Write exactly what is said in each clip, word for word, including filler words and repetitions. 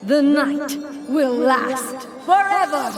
The night will last forever!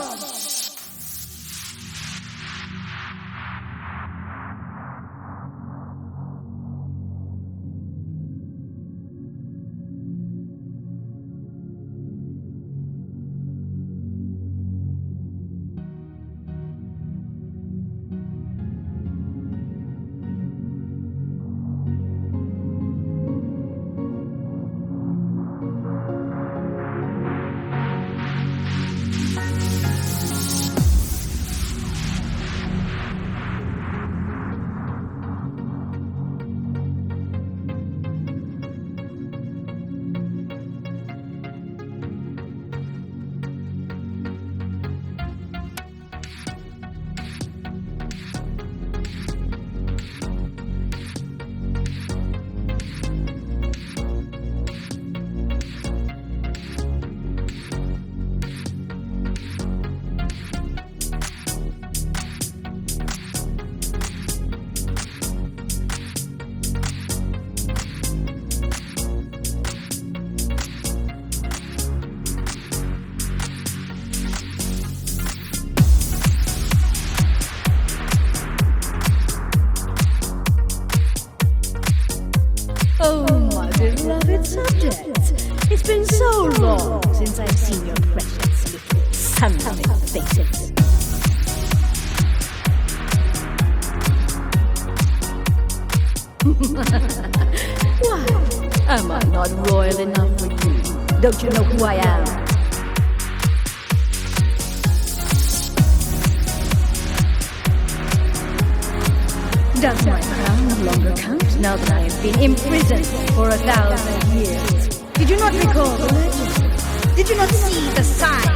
Oh, my beloved subjects, it's been so long since I've seen your precious little sunlit faces. Why, am I not royal enough for you? Don't you know who I am? Does my crown no longer count now that I have been imprisoned for a thousand years? Did you not recall the legend? Did you not see the sign?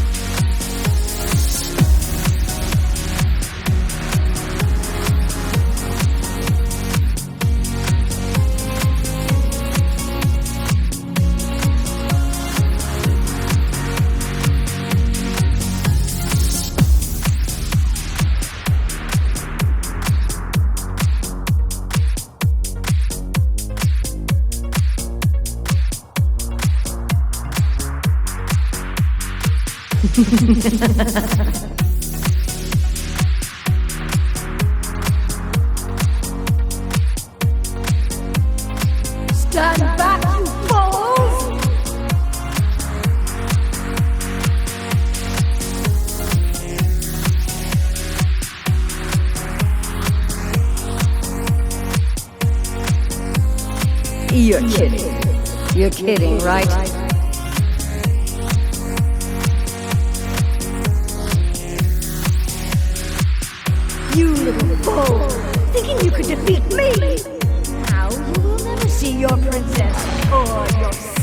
Stand back, you fools! You're kidding. You're kidding, right? You little fool! Thinking you could defeat me! Now you will never see your princess or your